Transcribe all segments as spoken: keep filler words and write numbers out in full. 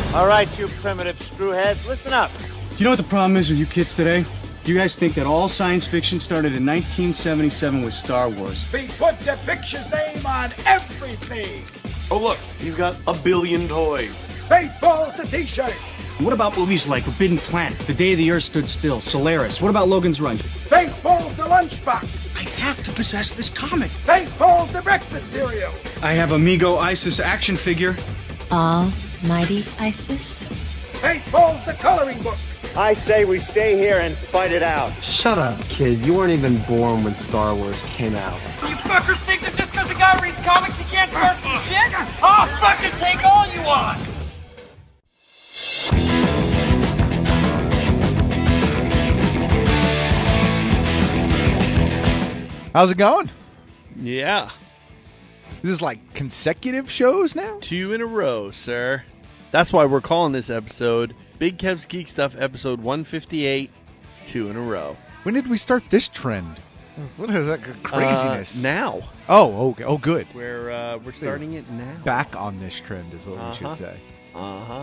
All right, you primitive screwheads, listen up. Do you know what the problem is with you kids today? You guys think that all science fiction started in nineteen seventy-seven with Star Wars. We put the picture's name on everything. Oh, look, he's got a billion toys. Baseball's the t-shirt. What about movies like Forbidden Planet, The Day the Earth Stood Still, Solaris? What about Logan's Run? Baseball's the lunchbox. I have to possess this comic. Baseball's the breakfast cereal. I have Amigo Isis action figure. Almighty Isis? Baseball's the coloring book. I say we stay here and fight it out. Shut up, kid. You weren't even born when Star Wars came out. You fuckers think that just because a guy reads comics he can't start some shit? I'll fucking take all you want! How's it going? Yeah. This is like consecutive shows now? Two in a row, sir. That's why we're calling this episode Big Kev's Geek Stuff, episode one fifty-eight, two in a row. When did we start this trend? What is that craziness? Uh, now. Oh, okay. Oh, good. We're, uh, we're starting it now. Back on this trend is what uh-huh. we should say. Uh-huh.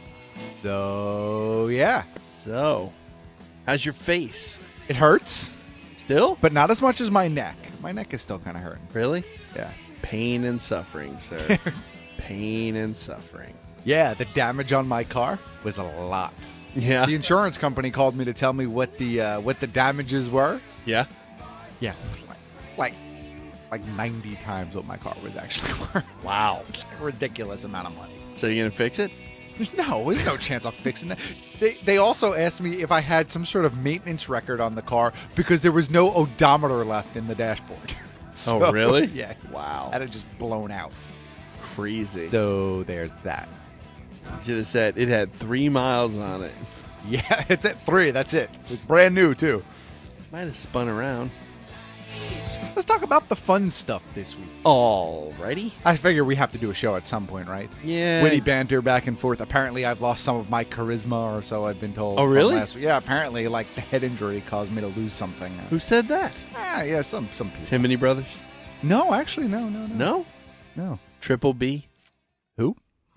So, yeah. So, how's your face? It hurts. Still? But not as much as my neck. My neck is still kind of hurting. Really? Yeah. Pain and suffering, sir. Pain and suffering. Yeah, the damage on my car was a lot. Yeah. The insurance company called me to tell me what the uh, what the damages were. Yeah. Yeah. Like like ninety times what my car was actually worth. Wow. A ridiculous amount of money. So you gonna fix it? No, there's no chance of fixing that. They they also asked me if I had some sort of maintenance record on the car because there was no odometer left in the dashboard. So, oh, really? Yeah. Wow. That had just blown out. Crazy. So there's that. You should have said it had three miles on it. Yeah, it's at three. That's it. It's brand new, too. Might have spun around. Let's talk about the fun stuff this week. Alrighty. I figure we have to do a show at some point, right? Yeah. Witty banter back and forth. Apparently, I've lost some of my charisma or so I've been told. Oh, really? Last week. Yeah, apparently, like, the head injury caused me to lose something. Who said that? Ah, yeah, some, some people. Timony Brothers? No, actually, no, no, no. No? No. Triple B? Who?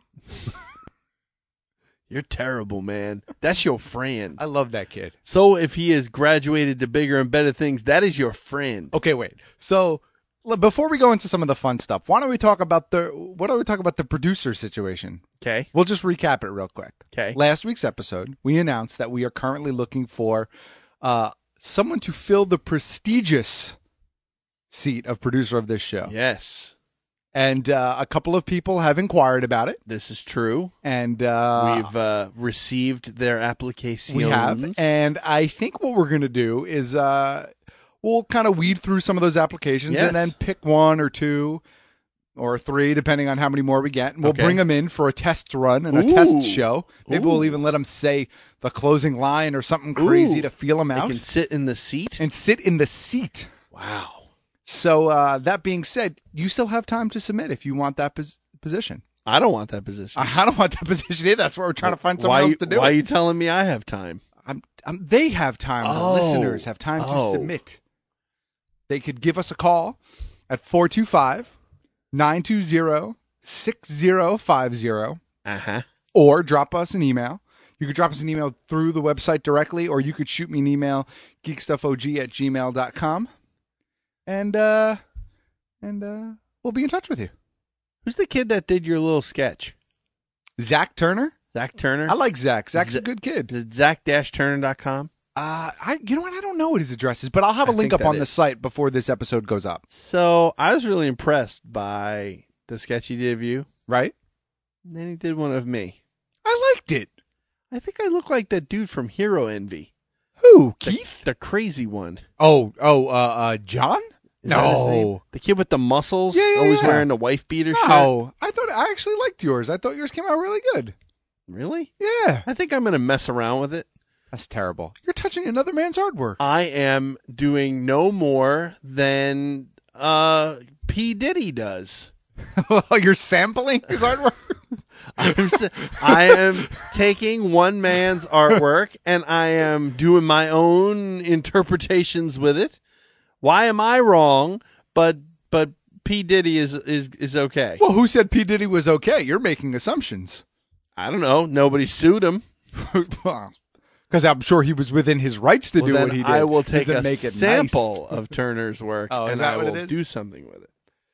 You're terrible, man. That's your friend. I love that kid. So if he has graduated to bigger and better things, that is your friend. Okay, wait. So l- before we go into some of the fun stuff, why don't we talk about the why don't we talk about the producer situation? Okay. We'll just recap it real quick. Okay. Last week's episode, we announced that we are currently looking for uh, someone to fill the prestigious seat of producer of this show. Yes. And uh, a couple of people have inquired about it. This is true. And uh, we've uh, received their applications. We have. And I think what we're going to do is uh, we'll kind of weed through some of those applications yes. and then pick one or two or three, depending on how many more we get. And we'll okay. bring them in for a test run and a Ooh. test show. Maybe Ooh. we'll even let them say the closing line or something crazy Ooh. to feel them out. They can sit in the seat? And sit in the seat. Wow. So uh, that being said, you still have time to submit if you want that pos- position. I don't want that position. I don't want that position either. That's why we're trying to find someone why, else to do why it. Why are you telling me I have time? I'm, I'm, they have time. Oh. The listeners have time oh. to submit. They could give us a call at four two five, nine two zero, six zero five zero Uh-huh. or drop us an email. You could drop us an email through the website directly, or you could shoot me an email, geekstuffog at gmail dot com. And, uh... And uh, we'll be in touch with you. Who's the kid that did your little sketch? Zach Turner? Zach Turner? I like Zach. Zach's Z- a good kid. Is it zach dash turner dot com? Uh, I, you know what? I don't know what his address is, but I'll have a I link think up on that the is. site before this episode goes up. So I was really impressed by the sketch he did of you. Right? And then he did one of me. I liked it. I think I look like that dude from Hero Envy. Who? The, Keith? The crazy one. Oh, oh, uh, uh, John? Is that his name? No. The kid with the muscles, Yeah, yeah, always yeah. wearing the wife beater shirt. No. I thought I actually liked yours. I thought yours came out really good. Really? Yeah. I think I'm going to mess around with it. That's terrible. You're touching another man's artwork. I am doing no more than uh, P. Diddy does. You're sampling his artwork? I'm, sa- I am taking one man's artwork and I am doing my own interpretations with it. Why am I wrong? But but P. Diddy is is is okay. Well, who said P. Diddy was okay? You're making assumptions. I don't know. Nobody sued him. Because I'm sure he was within his rights to Well, do then what he did. I will take Does it a make it sample nice? of Turner's work Oh, is and that I what it will is? do something with it.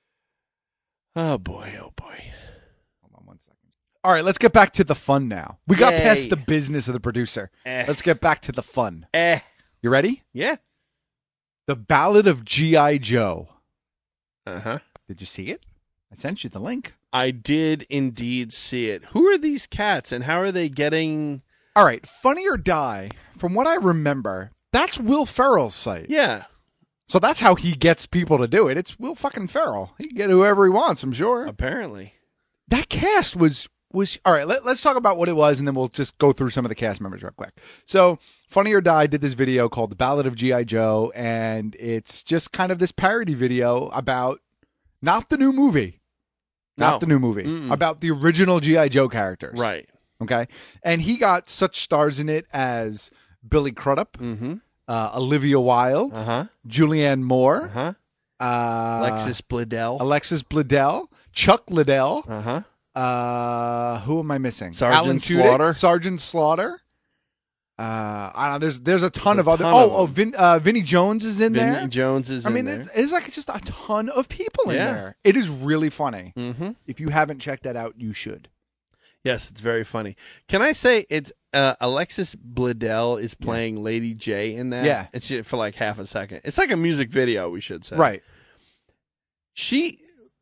Oh, boy. Oh, boy. Hold on one second. All right, let's get back to the fun now. We got Yay. past the business of the producer. Eh. Let's get back to the fun. Eh. You ready? Yeah. The Ballad of G I. Joe. Uh-huh. Did you see it? I sent you the link. I did indeed see it. Who are these cats and how are they getting... All right, Funny or Die, from what I remember, that's Will Ferrell's site. Yeah. So that's how he gets people to do it. It's Will fucking Ferrell. He can get whoever he wants, I'm sure. Apparently. That cast was was all right. Let, let's talk about what it was, and then we'll just go through some of the cast members real quick. So, Funny or Die did this video called "The Ballad of G I. Joe," and it's just kind of this parody video about not the new movie, not No. the new movie, Mm-mm. about the original G I. Joe characters. Right. Okay, and he got such stars in it as Billy Crudup, Mm-hmm. uh, Olivia Wilde, Uh-huh. Julianne Moore, Uh-huh. uh, Alexis Bledel. Alexis Bledel, Chuck Liddell. Uh-huh. Uh, who am I missing? Sergeant Alan Tudyk, Slaughter. Sergeant Slaughter. Uh, I don't know. There's there's a ton There's of a other. ton oh, of oh, them. Vin, uh, Vinnie Jones is in Vinnie there. Jones is I in mean, there. it's, it's like just a ton of people in Yeah. there. It is really funny. Mm-hmm. If you haven't checked that out, you should. Yes, it's very funny. Can I say it's uh, Alexis Bledel is playing Lady J in that? Yeah. It's just for like half a second. It's like a music video, we should say. Right. She,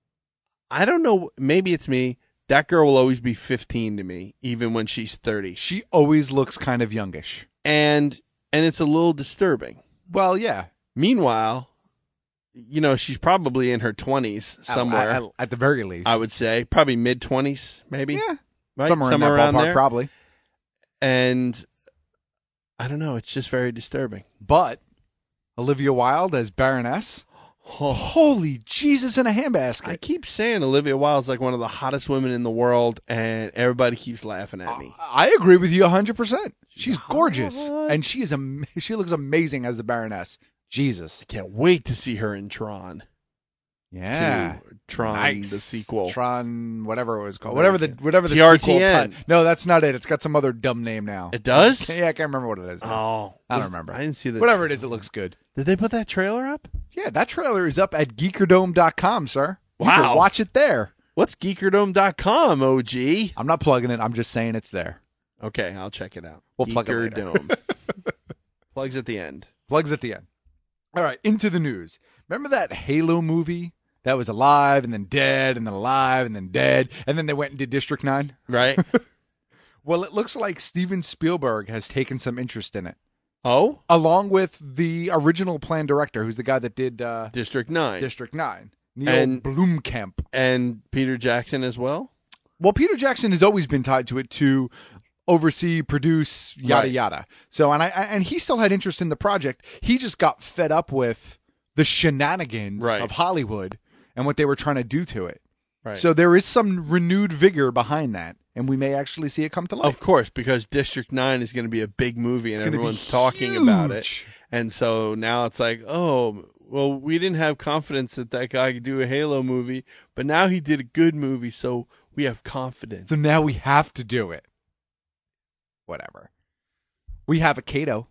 I don't know, maybe it's me. That girl will always be fifteen to me, even when she's thirty. She always looks kind of youngish. And and it's a little disturbing. Well, yeah. Meanwhile, you know, she's probably in her twenties somewhere. At, at, at the very least, I would say probably mid twenties, maybe. Yeah. Right? Somewhere, in that around ballpark, there. probably. And I don't know. It's just very disturbing. But Olivia Wilde as Baroness. Oh, Holy Jesus in a handbasket. I keep saying Olivia Wilde's like one of the hottest women in the world, and everybody keeps laughing at me. I agree with you one hundred percent. She's gorgeous, and she is am- she looks amazing as the Baroness. Jesus. Can't wait to see her in Tron. Yeah. two. Tron, Nice. the sequel. Tron, whatever it was called. Whatever Whatever the it's- whatever the T R T sequel N. ti- No, that's not it. It's got some other dumb name now. It does? Yeah, I can't remember what it is. now. Oh. I don't Was- remember. I didn't see that. Whatever it is, it looks good. Did they put that trailer up? Yeah, that trailer is up at geekerdome dot com, sir. You Wow. can watch it there. What's geekerdome dot com, O G? I'm not plugging it. I'm just saying it's there. Okay, I'll check it out. We'll plug it later. Geekerdome. Plugs at the end. Plugs at the end. All right, into the news. Remember that Halo movie that was alive and then dead and then alive and then dead, and then they went and did District nine? Right? Well, it looks like Steven Spielberg has taken some interest in it, Oh? along with the original plan director, who's the guy that did uh, District nine. District nine, Neil And- Blomkamp. And Peter Jackson as well? Well, Peter Jackson has always been tied to it to oversee, produce, yada Right. yada. So, and I and he still had interest in the project. He just got fed up with the shenanigans Right. of Hollywood and what they were trying to do to it. Right. So there is some renewed vigor behind that, and we may actually see it come to life. Of course, because District nine is going to be a big movie and It's gonna be everyone's talking about it. huge. And so now it's like, oh, well, we didn't have confidence that that guy could do a Halo movie, but now he did a good movie, so we have confidence. So now we have to do it. Whatever. We have a Kato.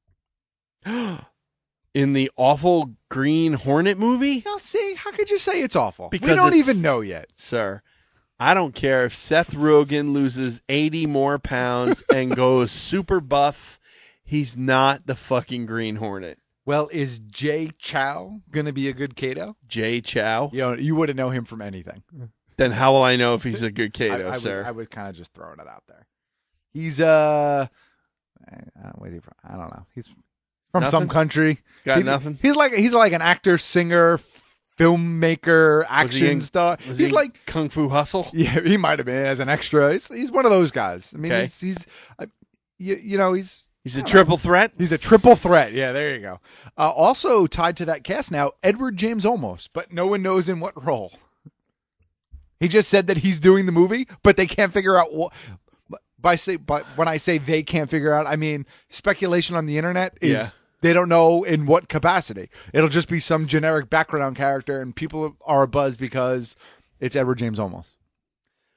In the awful Green Hornet movie? Now, see, how could you say it's awful? Because we don't it's- even know yet. Sir, I don't care if Seth Rogen loses eighty more pounds and goes super buff. He's not the fucking Green Hornet. Well, is Jay Chow going to be a good Kato? Jay Chow? You know, you wouldn't know him from anything. Then how will I know if he's a good Kato, I, I was, sir? I was kind of just throwing it out there. He's uh, uh where's he from? I don't know. He's from Nothing? some country. Got He- nothing? He's like he's like an actor, singer, filmmaker, Was he action in- star. Was He's he like Kung Fu Hustle? yeah, he might have been as an extra. He's, he's one of those guys. I mean, Okay. he's he's uh, you, you know he's He's I a don't triple know. threat? He's a triple threat. Yeah, there you go. Uh, also tied to that cast now, Edward James Olmos, but no one knows in what role. He just said that he's doing the movie, but they can't figure out what. By say, but when I say they can't figure out, I mean speculation on the internet is Yeah. they don't know in what capacity. It'll just be some generic background character, and people are abuzz because it's Edward James Olmos.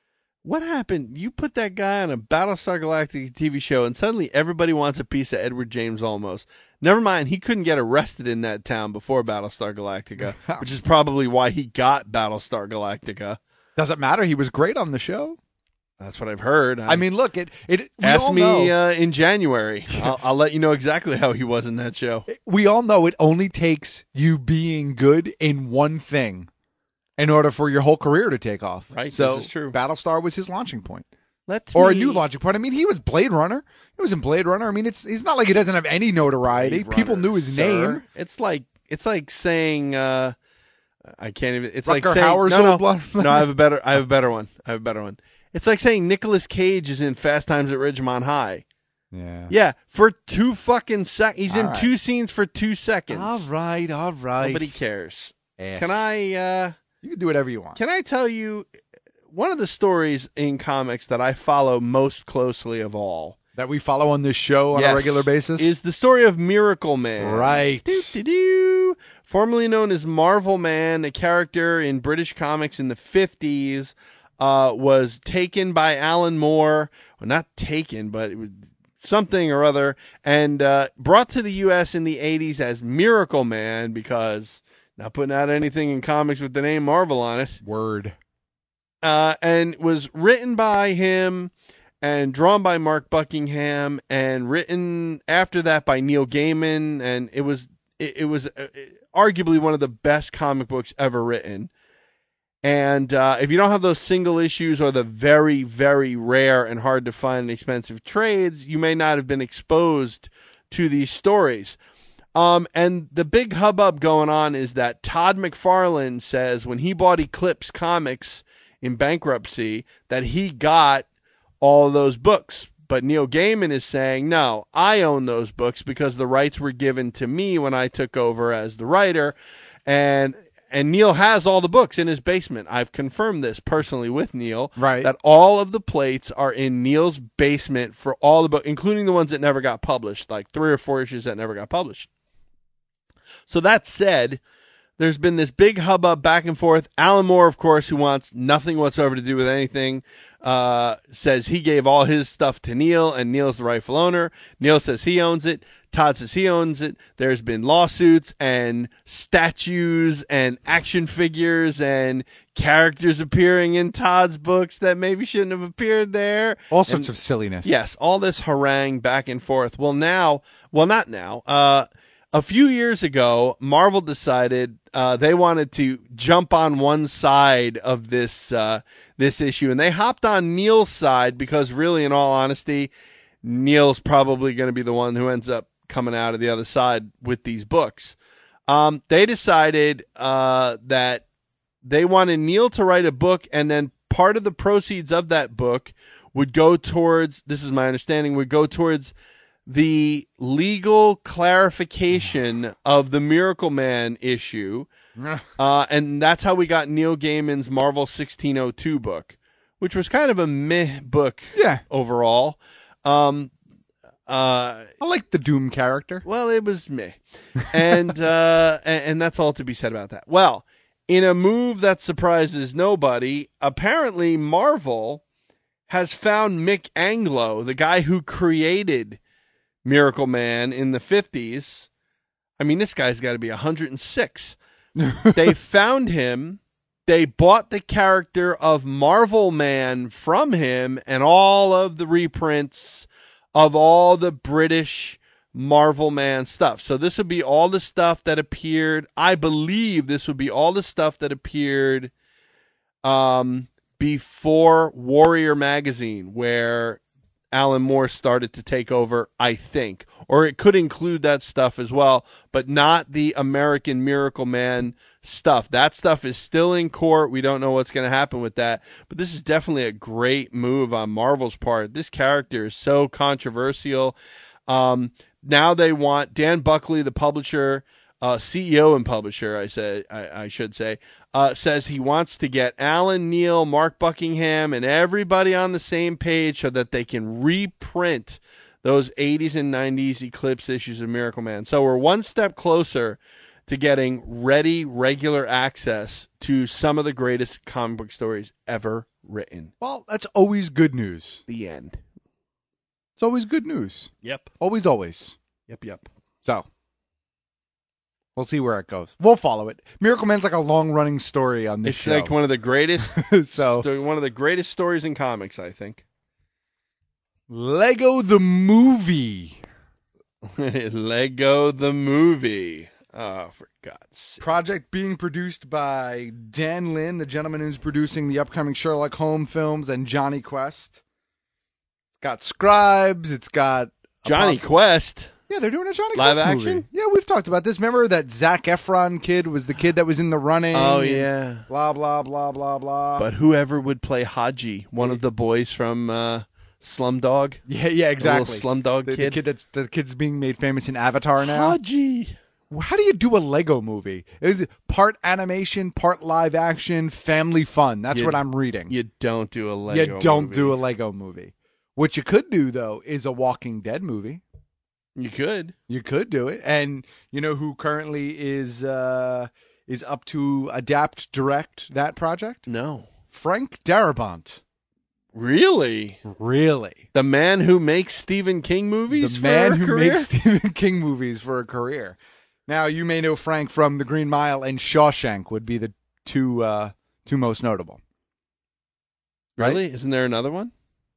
What happened? You put that guy on a Battlestar Galactica T V show, and suddenly everybody wants a piece of Edward James Olmos. Never mind, he couldn't get arrested in that town before Battlestar Galactica, which is probably why he got Battlestar Galactica. Doesn't matter. He was great on the show. That's what I've heard. I, I mean, look, it. it we ask all me know, uh, in January. I'll, I'll let you know exactly how he was in that show. We all know it only takes you being good in one thing in order for your whole career to take off. Right, So this is true. Battlestar was his launching point. Let Or me, a new launching point. I mean, he was Blade Runner. He was in Blade Runner. I mean, it's he's not like he doesn't have any notoriety. Blade People Runner, knew his sir. name. It's like it's like saying uh, I can't even. It's Rutger like saying Hauer's no, no, old blood. no. I have a better. I have a better one. I have a better one. It's like saying Nicolas Cage is in Fast Times at Ridgemont High. Yeah. Yeah, for two fucking sec. He's All in right. two scenes for two seconds. All right, all right. Nobody cares. Ass. Can I? Uh, You can do whatever you want. Can I tell you one of the stories in comics that I follow most closely of all? That we follow on this show on Yes, a regular basis? is the story of Miracle Man. Right. Doo-doo-doo. Formerly known as Marvel Man, a character in British comics in the fifties, uh, was taken by Alan Moore. Well, not taken, but it was something or other, and uh, brought to the U S in the eighties as Miracle Man because not putting out anything in comics with the name Marvel on it. Word. Uh, and was written by him and drawn by Mark Buckingham and written after that by Neil Gaiman. And it was it, it was uh, arguably one of the best comic books ever written. And uh, if you don't have those single issues or the very, very rare and hard to find and expensive trades, you may not have been exposed to these stories. Um, and the big hubbub going on is that Todd McFarlane says when he bought Eclipse Comics in bankruptcy that he got all those books. But Neil Gaiman is saying, no, I own those books because the rights were given to me when I took over as the writer. And and Neil has all the books in his basement. I've confirmed this personally with Neil. Right. That all of the plates are in Neil's basement for all the books, including the ones that never got published, like three or four issues that never got published. So that said, there's been this big hubbub back and forth. Alan Moore, of course, who wants nothing whatsoever to do with anything, uh, says he gave all his stuff to Neil, and Neil's the rightful owner. Neil says he owns it. Todd says he owns it. There's been lawsuits and statues and action figures and characters appearing in Todd's books that maybe shouldn't have appeared there. All sorts And, of silliness. Yes, all this harangue back and forth. Well, now, well, not now. Uh, a few years ago, Marvel decided uh, they wanted to jump on one side of this uh, this issue, and they hopped on Neil's side because, really, in all honesty, Neil's probably going to be the one who ends up coming out of the other side with these books. Um, they decided uh, that they wanted Neil to write a book, and then part of the proceeds of that book would go towards, this is my understanding, would go towards the legal clarification of the Miracle Man issue. Uh, and that's how we got Neil Gaiman's Marvel sixteen oh two book, which was kind of a meh book Yeah. overall. Um, uh, I like the Doom character. well, it was meh. And, uh, and, and that's all to be said about that. Well, in a move that surprises nobody, apparently Marvel has found Mick Anglo, the guy who created Miracle Man in the fifties. I mean, this guy's got to be one hundred six. They found him. They bought the character of Marvel Man from him and all of the reprints of all the British Marvel Man stuff. So this would be all the stuff that appeared. I believe this would be all the stuff that appeared um, before Warrior Magazine, where Alan Moore started to take over, I think. Or it could include that stuff as well, but not the American Miracle Man stuff. That stuff is still in court. We don't know what's going to happen with that. But this is definitely a great move on Marvel's part. This character is so controversial. Um, now they want Dan Buckley, the publisher, uh, C E O and publisher, I said, I, I should say, uh, says he wants to get Alan Neal, Mark Buckingham, and everybody on the same page so that they can reprint those eighties and nineties Eclipse issues of Miracle Man. So we're one step closer to getting ready, regular access to some of the greatest comic book stories ever written. Well, that's always good news. The end. It's always good news. Yep. Always, always. Yep, yep. So, we'll see where it goes. We'll follow it. Miracle Man's like a long-running story on this It's show. like one of the greatest so, sto- one of the greatest stories in comics, I think. Lego the Movie. Lego the Movie. Oh, for God's sake. Project being produced by Dan Lin, the gentleman who's producing the upcoming Sherlock Holmes films, and Johnny Quest. It's got scribes. It's got Johnny possi- Quest. Yeah, they're doing a Johnny Live Quest action? movie. Yeah, we've talked about this. Remember that Zac Efron kid was the kid that was in the running? Oh, and yeah. Blah, blah, blah, blah, blah. But whoever would play Haji, one of the boys from uh, Slumdog. Yeah, yeah, exactly. The little Slumdog the, kid. The kid that's the kid's being made famous in Avatar now. Haji. How do you do a Lego movie? Is it part animation, part live action, family fun? That's You- what I'm reading. You don't do a Lego you don't movie. do a Lego movie. What you could do though is a Walking Dead movie. You could. You could do it, and you know who currently is uh, is up to adapt, direct that project? No. Frank Darabont. Really? Really, The man who makes Stephen King movies the man for a who career? makes Stephen King movies for a career. Now you may know Frank from The Green Mile and Shawshank would be the two uh, two most notable. Really? Isn't there another one?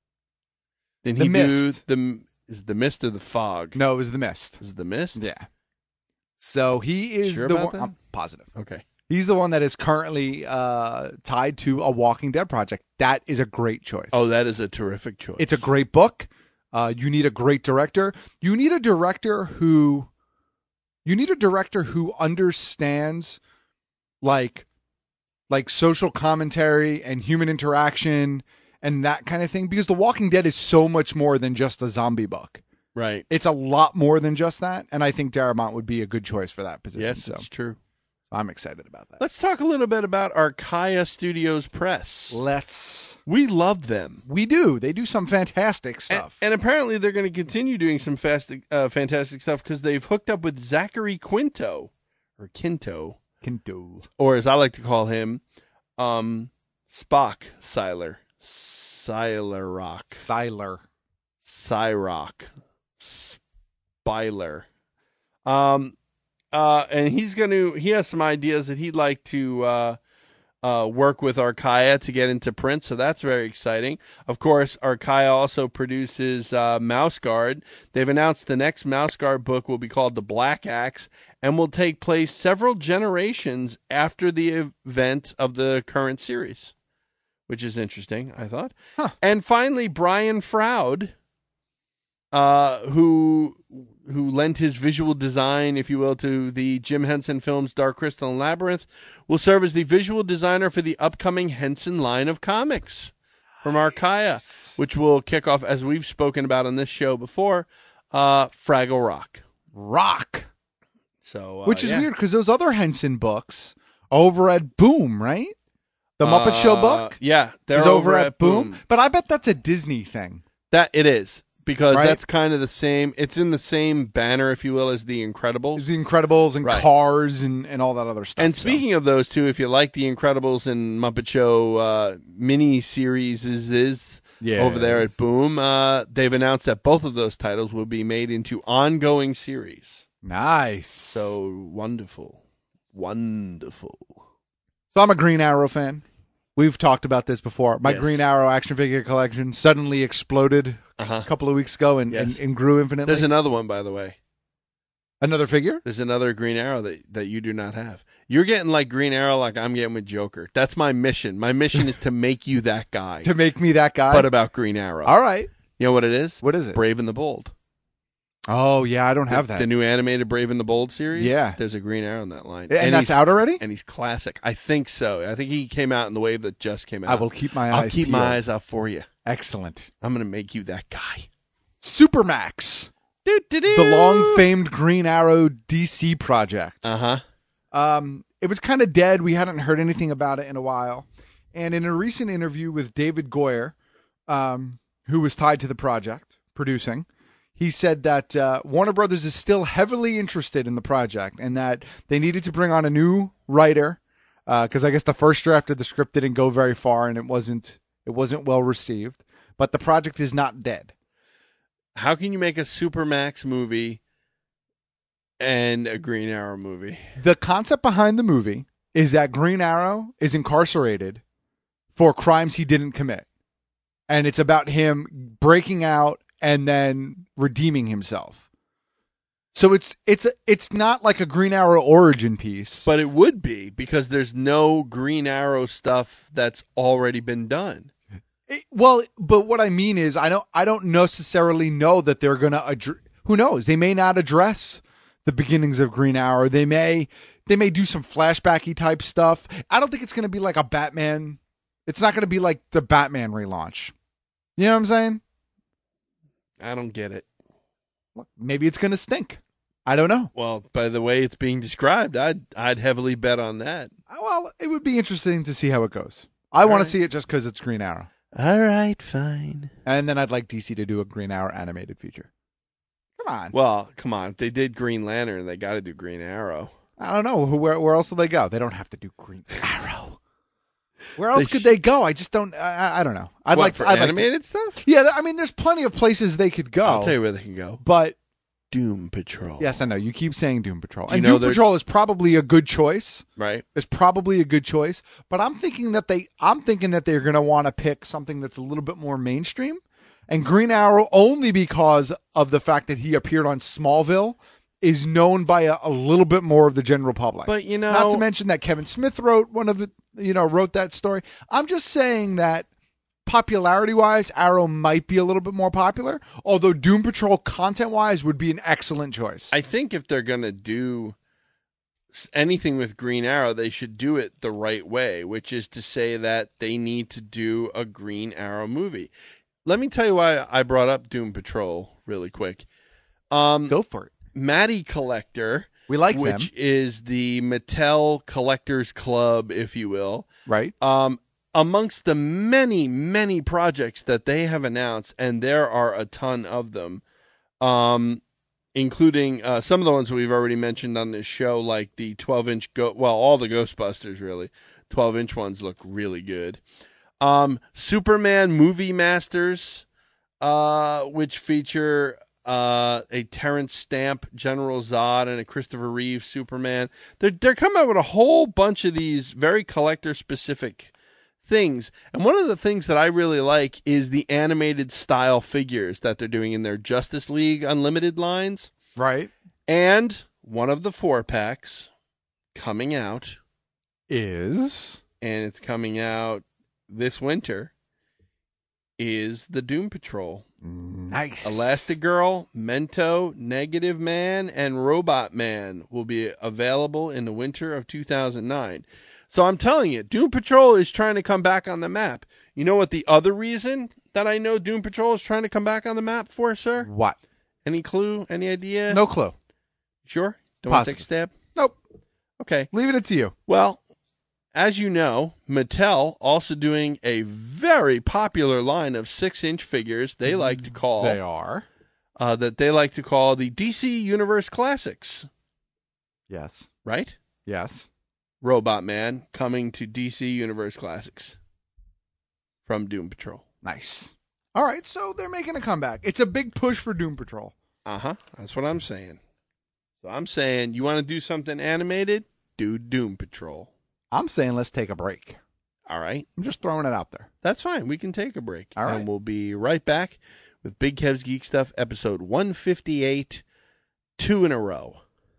Did The he Mist. do the is the Mist or the Fog? No, it was The Mist. Is it the Mist? Yeah. So he is Sure the about one. that? I'm positive. Okay. He's the one that is currently uh, tied to a Walking Dead project. That is a great choice. Oh, that is a terrific choice. It's a great book. Uh, you need a great director. You need a director who, you need a director who understands, like, like social commentary and human interaction and that kind of thing. Because The Walking Dead is so much more than just a zombie book. right. It's a lot more than just that, and I think Darabont would be a good choice for that position. Yes, so it's true. I'm excited about that. Let's talk a little bit about Archaia Studios Press. Let's. We love them. We do. They do some fantastic And, stuff. and apparently they're going to continue doing some fast, uh, fantastic stuff because they've hooked up with Zachary Quinto, or Quinto, Quinto. or as I like to call him, um, Spock Siler. Siler Rock. Siler. Cyrock. Spyler. Um, uh, and he's going to, he has some ideas that he'd like to uh, uh, work with Archaia to get into print, so that's very exciting. Of course, Archaia also produces uh, Mouse Guard. They've announced the next Mouse Guard book will be called The Black Axe and will take place several generations after the event of the current series, which is interesting, I thought. Huh. And finally, Brian Froud, uh, who who lent his visual design, if you will, to the Jim Henson films Dark Crystal and Labyrinth, will serve as the visual designer for the upcoming Henson line of comics from Archaia, which will kick off, as we've spoken about on this show before, uh, Fraggle Rock. Rock. So, uh, Which is yeah. weird because those other Henson books over at Boom, right? The Muppet Show Uh, book yeah, they're is over, at Boom. But I bet that's a Disney thing. That it is. Because Right? that's kind of the same. It's in the same banner, if you will, as The Incredibles. There's The Incredibles and Right. Cars and, and all that other stuff. And so. speaking of those two, if you like The Incredibles and Muppet Show uh, mini series is, is Yes. over there at Boom, uh, they've announced that both of those titles will be made into ongoing series. Nice. So wonderful. Wonderful. So I'm a Green Arrow fan. We've talked about this before. My Yes. Green Arrow action figure collection suddenly exploded Uh-huh. a couple of weeks ago and, Yes. and, and grew infinitely. There's another one, by the way. Another figure? There's another Green Arrow that, that you do not have. You're getting like Green Arrow like I'm getting with Joker. That's my mission. My mission is to make you that guy. To make me that guy? But about Green Arrow. All right. You know what it is? What is it? Brave and the Bold. Oh, yeah, I don't have the, that. The new animated Brave and the Bold series? Yeah. There's a Green Arrow in that line. And that's he's- out already? And he's classic. I think so. I think he came out in the wave that just came out. I will keep my I'll eyes keep peeled. my eyes out for you. Excellent. I'm going to make you that guy. Supermax. Doo-doo-doo. The long-famed Green Arrow D C project. Uh-huh. Um, it was kind of dead. We hadn't heard anything about it in a while. And in a recent interview with David Goyer, um, who was tied to the project, producing, he said that uh, Warner Brothers is still heavily interested in the project and that they needed to bring on a new writer because uh, I guess the first draft of the script didn't go very far and it wasn't It wasn't well received, but the project is not dead. How can you make a Supermax movie and a Green Arrow movie? The concept behind the movie is that Green Arrow is incarcerated for crimes he didn't commit. And it's about him breaking out and then redeeming himself. So it's it's it's not like a Green Arrow origin piece. But it would be, because there's no Green Arrow stuff that's already been done. It, well, but what I mean is I don't I don't necessarily know that they're going to address. Who knows? They may not address the beginnings of Green Arrow. They may they may do some flashbacky type stuff. I don't think it's going to be like a Batman. It's not going to be like the Batman relaunch. You know what I'm saying? I don't get it. Look, maybe it's going to stink. I don't know. Well, by the way it's being described, I'd I'd heavily bet on that. Well, it would be interesting to see how it goes. I want right. to see it just because it's Green Arrow. All right, fine. And then I'd like D C to do a Green Arrow animated feature. Come on. Well, come on. If they did Green Lantern, they got to do Green Arrow. I don't know. Where where else do they go? They don't have to do Green Arrow. Where else they could sh- they go? I just don't. I, I don't know. I'd what, like for I'd animated like to, stuff. Yeah, I mean, there's plenty of places they could go. I'll tell you where they can go. But Doom Patrol. Yes, I know. You keep saying Doom Patrol, Do and you know Doom Patrol is probably a good choice. Right. It's probably a good choice. But I'm thinking that they. I'm thinking that they're going to want to pick something that's a little bit more mainstream, and Green Arrow only because of the fact that he appeared on Smallville is known by a, a little bit more of the general public. But, you know, not to mention that Kevin Smith wrote one of the, you know, wrote that story. I'm just saying that popularity-wise, Arrow might be a little bit more popular, although Doom Patrol content-wise would be an excellent choice. I think if they're going to do anything with Green Arrow, they should do it the right way, which is to say that they need to do a Green Arrow movie. Let me tell you why I brought up Doom Patrol really quick. Um, Go for it. Matty Collector, we like which them. is the Mattel Collectors Club, if you will. Right. Um, amongst the many, many projects that they have announced, and there are a ton of them, um, including uh, some of the ones we've already mentioned on this show, like the twelve-inch, Go- well, all the Ghostbusters, really. twelve-inch ones look really good. Um, Superman Movie Masters, uh, which feature uh, a Terrence Stamp General Zod and a Christopher Reeve Superman. They're they're coming out with a whole bunch of these very collector specific things, and one of the things that I really like is the animated style figures that they're doing in their Justice League Unlimited lines. Right, and one of the four packs coming out is, and it's coming out this winter, is the Doom Patrol. Nice. Elastigirl, Mento, Negative Man, and Robot Man will be available in the winter of two thousand nine. So I'm telling you, Doom Patrol is trying to come back on the map. You know what the other reason that I know Doom Patrol is trying to come back on the map for, sir? What? Any clue? Any idea? No clue. Sure? Don't want to take a stab? Nope. Okay. Leaving it to you. Well, as you know, Mattel also doing a very popular line of six-inch figures they like to call... They are. Uh, that they like to call the D C Universe Classics. Yes. Right? Yes. Robot Man coming to D C Universe Classics from Doom Patrol. Nice. All right, so they're making a comeback. It's a big push for Doom Patrol. Uh-huh. That's what I'm saying. So I'm saying, you want to do something animated? Do Doom Patrol. I'm saying let's take a break. All right. I'm just throwing it out there. That's fine. We can take a break. All right. And we'll be right back with Big Kev's Geek Stuff, episode one fifty-eight, two in a row.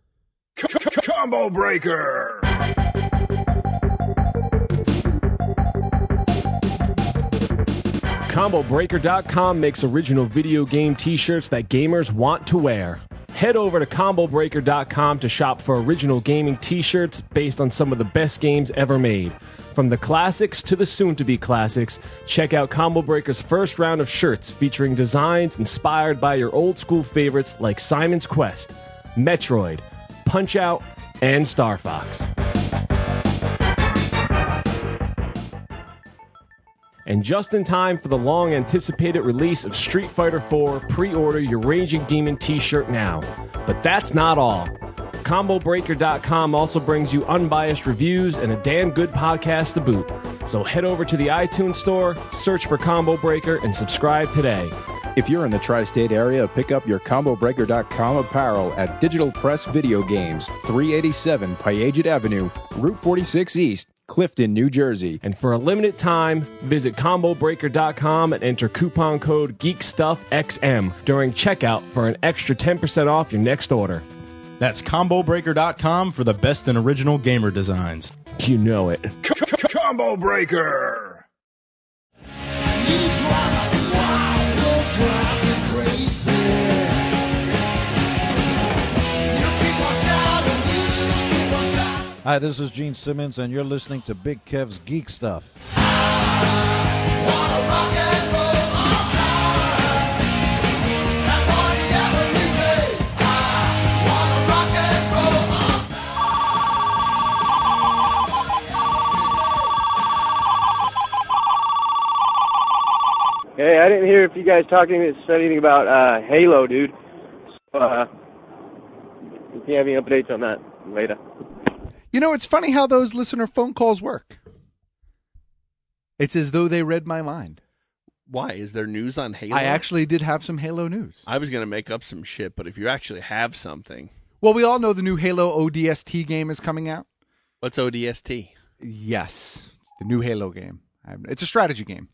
Combo Breaker! Combo Breaker dot com makes original video game t-shirts that gamers want to wear. Head over to Combo Breaker dot com to shop for original gaming t-shirts based on some of the best games ever made. From the classics to the soon-to-be classics, check out Combo Breaker's first round of shirts featuring designs inspired by your old-school favorites like Simon's Quest, Metroid, Punch-Out, and Star Fox. And just in time for the long-anticipated release of Street Fighter four, pre-order your Raging Demon t-shirt now. But that's not all. combo breaker dot com also brings you unbiased reviews and a damn good podcast to boot. So head over to the iTunes store, search for Combo Breaker, and subscribe today. If you're in the tri-state area, pick up your combo breaker dot com apparel at Digital Press Video Games, three eighty-seven Paget Avenue, Route forty-six East, Clifton, New Jersey. And for a limited time, visit combo breaker dot com and enter coupon code GeekStuffXM during checkout for an extra ten percent off your next order. That's combo breaker dot com for the best in original gamer designs. You know it. Combo Breaker! Hi, this is Gene Simmons, and you're listening to Big Kev's Geek Stuff. Hey, I didn't hear if you guys talking said anything about uh, Halo, dude. So, uh, if you have any updates on that later. You know, it's funny how those listener phone calls work. It's as though they read my mind. Why? Is there news on Halo? I actually did have some Halo news. I was going to make up some shit, but if you actually have something. Well, we all know the new Halo O D S T game is coming out. What's O D S T? Yes, it's the new Halo game. It's a strategy game.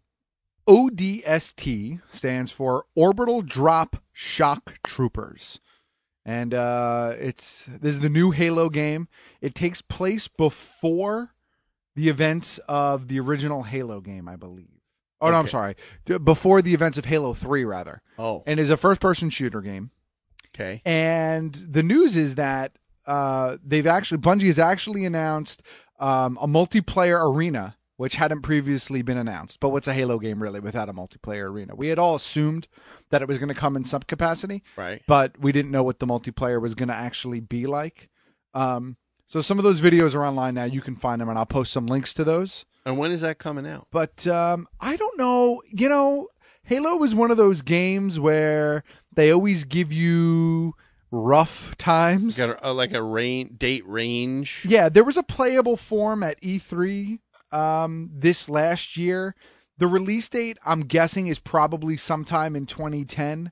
O D S T stands for Orbital Drop Shock Troopers. And uh, it's this is the new Halo game. It takes place before the events of the original Halo game, I believe. Oh, okay. No, I'm sorry. Before the events of Halo three, rather. Oh. And is a first-person shooter game. Okay. And the news is that uh, they've actually, Bungie has actually announced um, a multiplayer arena, which hadn't previously been announced. But what's a Halo game really without a multiplayer arena? We had all assumed that it was going to come in some capacity, right? But we didn't know what the multiplayer was going to actually be like. Um, so some of those videos are online now. You can find them, and I'll post some links to those. And when is that coming out? But um, I don't know. You know, Halo is one of those games where they always give you rough times. Got a, like a rain, date range. Yeah, there was a playable form at E three um, this last year. The release date, I'm guessing, is probably sometime in twenty ten.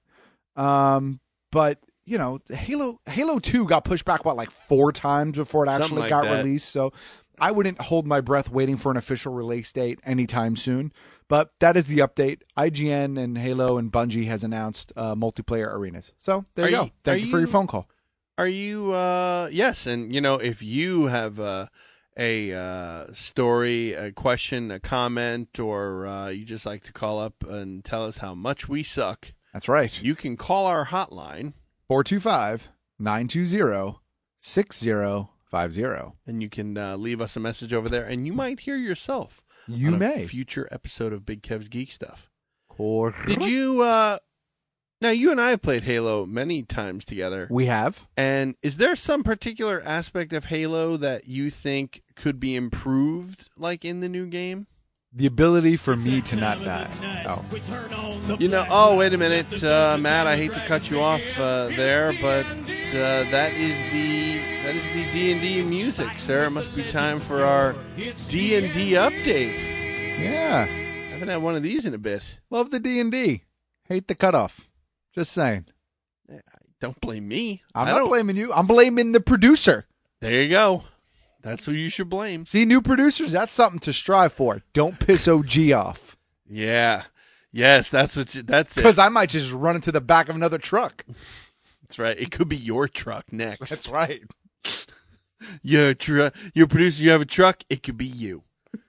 Um, but, you know, Halo Halo two got pushed back, what, like four times before it actually like got that. released. So I wouldn't hold my breath waiting for an official release date anytime soon. But that is the update. I G N and Halo and Bungie has announced uh, multiplayer arenas. So there you Are go. you- Thank are you for your you- phone call. Are you, uh, yes, and, you know, if you have uh, a uh, story, a question, a comment, or uh, you just like to call up and tell us how much we suck. That's right. You can call our hotline. four two five, nine two zero, six zero five zero. And you can uh, leave us a message over there, and you might hear yourself. You on a may. future episode of Big Kev's Geek Stuff. Correct. Did you, uh, now you and I have played Halo many times together. We have. And is there some particular aspect of Halo that you think could be improved, like in the new game? The ability for me to not die. Oh. You know, oh, wait a minute, uh, Matt, I hate to cut you off uh, there, but uh, that is the that is the D and D music, sir. It must be time for our D and D update. Yeah. I haven't had one of these in a bit. Love the D and D. Hate the cutoff. Just saying. Don't blame me. I'm I not don't- blaming you. I'm blaming the producer. There you go. That's who you should blame. See, new producers, that's something to strive for. Don't piss O G off. Yeah. Yes, that's what you, that's it. Because I might just run into the back of another truck. That's right. It could be your truck next. That's right. You're, tr- you're a producer, you have a truck, it could be you.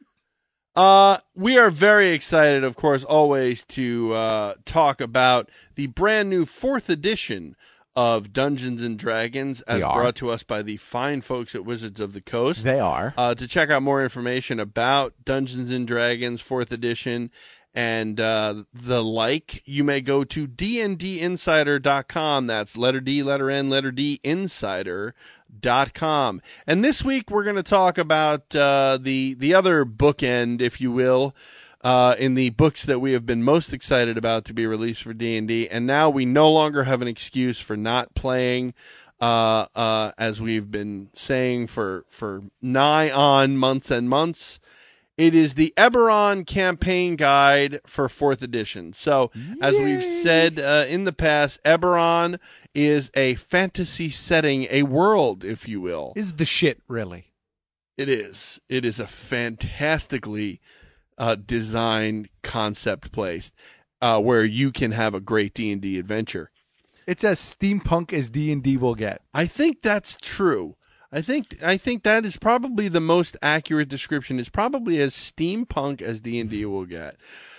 Uh, we are very excited, of course, always to uh, talk about the brand new fourth edition of Dungeons and Dragons, as We are. brought to us by the fine folks at Wizards of the Coast. They are. Uh, to check out more information about Dungeons and Dragons fourth edition and uh, the like, you may go to D N D insider dot com. That's letter D, letter N, letter D, insider dot com. And this week we're going to talk about uh, the the other bookend, if you will, uh, in the books that we have been most excited about to be released for D and D. And now we no longer have an excuse for not playing uh, uh, as we've been saying for, for nigh on months and months. It is the Eberron Campaign Guide for fourth edition. So, as Yay. we've said uh, in the past, Eberron is a fantasy setting, a world, if you will. Is the shit, really? It is. It is a fantastically uh, designed concept place uh, where you can have a great D and D adventure. It's as steampunk as D and D will get. I think that's true. I think I think that is probably the most accurate description. It's probably as steampunk as D and D will get.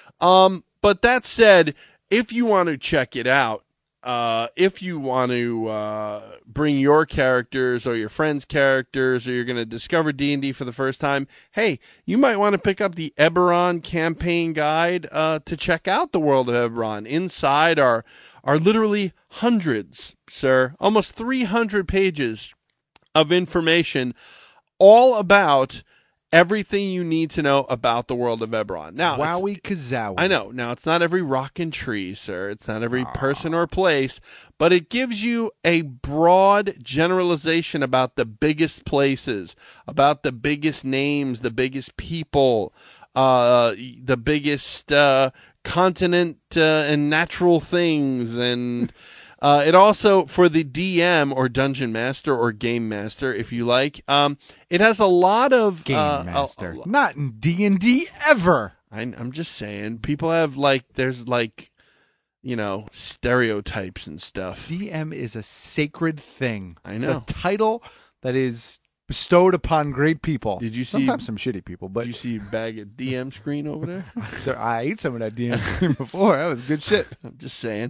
Um, but that said, if you want to check it out, uh, if you want to uh, bring your characters or your friends' characters, or you're going to discover D and D for the first time, hey, you might want to pick up the Eberron Campaign Guide uh, to check out the world of Eberron. Inside are are literally hundreds, sir, almost three hundred pages of information all about everything you need to know about the world of Eberron. Now, Wowie kazowie. I know. Now, it's not every rock and tree, sir. It's not every person or place, but it gives you a broad generalization about the biggest places, about the biggest names, the biggest people, uh, the biggest uh, continent uh, and natural things, and Uh, it also, for the D M or Dungeon Master or Game Master, if you like, um, it has a lot of Game uh, Master. a- a- Not in D and D ever. I, I'm just saying, people have like, there's like, you know, stereotypes and stuff. D M is a sacred thing. I know. It's a title that is bestowed upon great people. Did you see? Sometimes some shitty people, but Did you see a bag of D M screen over there? Sir, I ate some of that D M screen before. That was good shit. I'm just saying.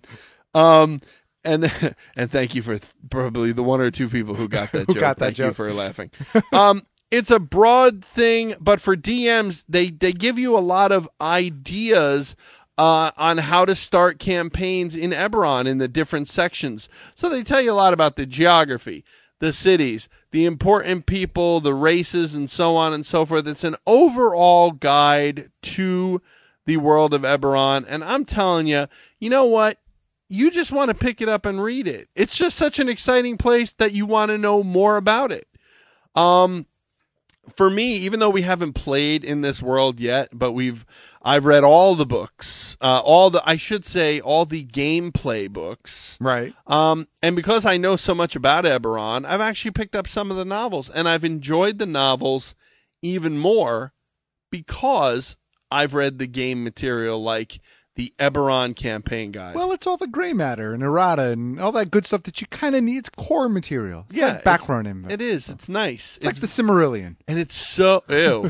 Um, and and thank you for th- probably the one or two people who got that Who joke. got that thank you joke. for laughing. Um, it's a broad thing, but for D Ms, they they give you a lot of ideas uh, on how to start campaigns in Eberron in the different sections. So they tell you a lot about the geography, the cities, the important people, the races, and so on and so forth. It's an overall guide to the world of Eberron, and I'm telling you, you know what? You just want to pick it up and read it. It's just such an exciting place that you want to know more about it. Um, for me, even though we haven't played in this world yet, but we've, I've read all the books, uh, all the, I should say, all the gameplay books. Right. Um, and because I know so much about Eberron, I've actually picked up some of the novels, and I've enjoyed the novels even more because I've read the game material, like the Eberron Campaign Guide. Well, it's all the gray matter and errata and all that good stuff that you kind of need. It's core material. It's Yeah, like background info. It is. It's nice. It's like the Cimmerillion. And it's so ew,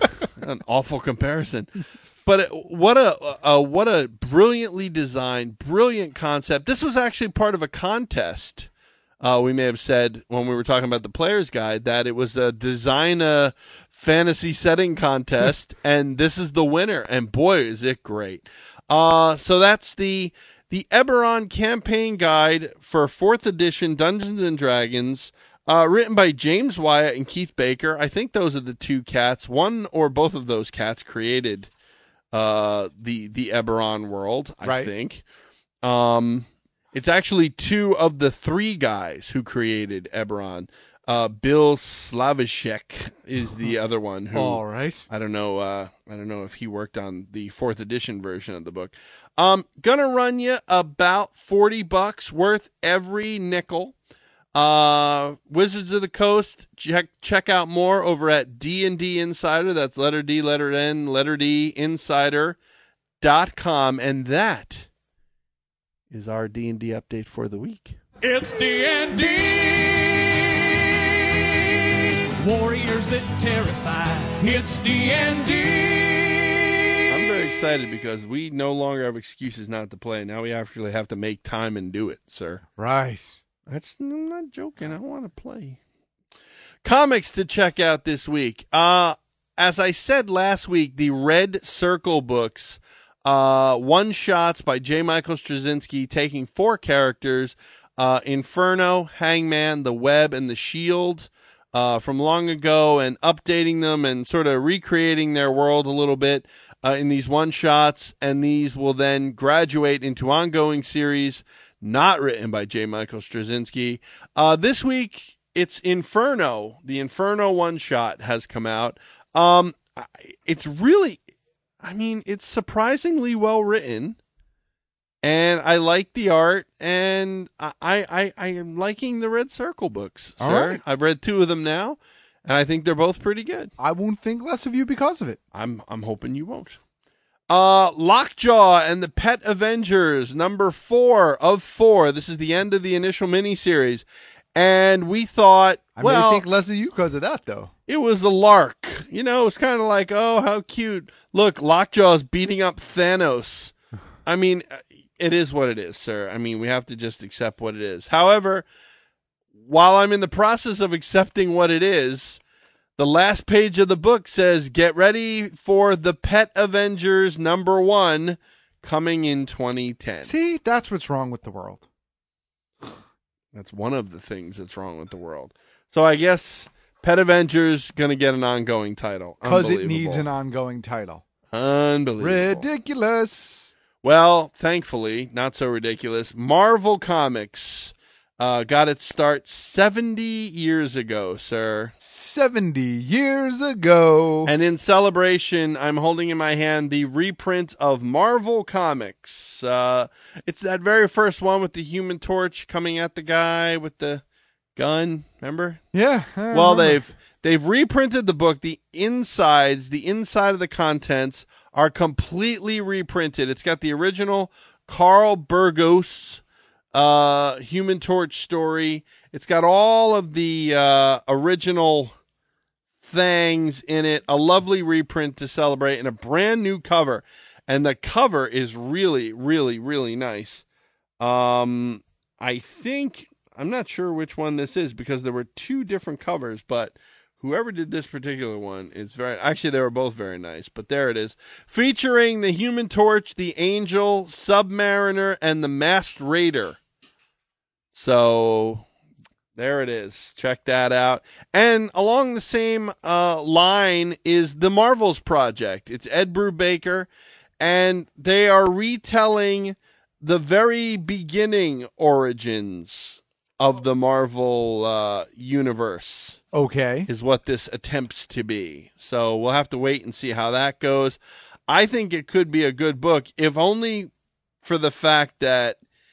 an awful comparison. But it, what a, a what a brilliantly designed, brilliant concept. This was actually part of a contest. Uh, we may have said when we were talking about the player's guide that it was a design a fantasy setting contest, and this is the winner. And boy, is it great! Uh, so that's the the Eberron Campaign Guide for fourth edition Dungeons and Dragons. Uh, written by James Wyatt and Keith Baker. I think those are the two cats. One or both of those cats created uh, the the Eberron world, I Right. think. Um, it's actually two of the three guys who created Eberron. Uh, Bill Slavishek is the other one. Who All right. I don't know. Uh, I don't know if he worked on the fourth edition version of the book. Um, gonna run you about forty bucks worth every nickel. Uh, Wizards of the Coast. Check check out more over at D and D Insider. That's letter D, letter N, letter D, Insider dot com, and that is our D and D update for the week. It's D and D. Warriors that terrify. It's D and D. I'm very excited because we no longer have excuses not to play. Now we actually have to make time and do it, sir. Right. That's I'm not joking. I want to play. Comics to check out this week. Uh, as I said last week, the Red Circle books, uh, one shots by J. Michael Straczynski, taking four characters, uh, Inferno, Hangman, the Web, and the Shield, uh, from long ago, and updating them and sort of recreating their world a little bit uh, in these one shots. And these will then graduate into ongoing series not written by J. Michael Straczynski. Uh, this week, it's Inferno. The Inferno one-shot has come out. Um, it's really, I mean, it's surprisingly well written. And I like the art, and I, I, I am liking the Red Circle books, All sir. right. I've read two of them now, and I think they're both pretty good. I won't think less of you because of it. I'm I'm hoping you won't. Uh, Lockjaw and the Pet Avengers, number four of four. This is the end of the initial miniseries, and we thought, I well, may think less of you because of that, though. it was a lark. You know, it's kind of like, oh, how cute. Look, Lockjaw's beating up Thanos. I mean, it is what it is, sir. I mean, we have to just accept what it is. However, while I'm in the process of accepting what it is, the last page of the book says, get ready for the Pet Avengers number one coming in twenty ten. See, that's what's wrong with the world. That's one of the things that's wrong with the world. So I guess Pet Avengers going to get an ongoing title. Because it needs an ongoing title. Unbelievable. Ridiculous. Well, thankfully, not so ridiculous. Marvel Comics uh, got its start seventy years ago, sir. seventy years ago. And in celebration, I'm holding in my hand the reprint of Marvel Comics. Uh, it's that very first one with the Human Torch coming at the guy with the gun. Remember? Yeah. I Well, remember. they've they've reprinted the book. The insides, the inside of the contents are completely reprinted. It's got the original Carl Burgos uh, Human Torch story. It's got all of the uh, original things in it. A lovely reprint to celebrate, and a brand new cover. And the cover is really, really, really nice. Um, I think, I'm not sure which one this is because there were two different covers, but whoever did this particular one, it's very, actually they were both very nice, but there it is. Featuring the Human Torch, the Angel, Submariner, and the Masked Raider. So there it is. Check that out. And along the same uh, line is the Marvels Project. It's Ed Brubaker, and they are retelling the very beginning origins of the Marvel uh, universe. Okay. Is what this attempts to be. So we'll have to wait and see how that goes. I think it could be a good book, if only for the fact that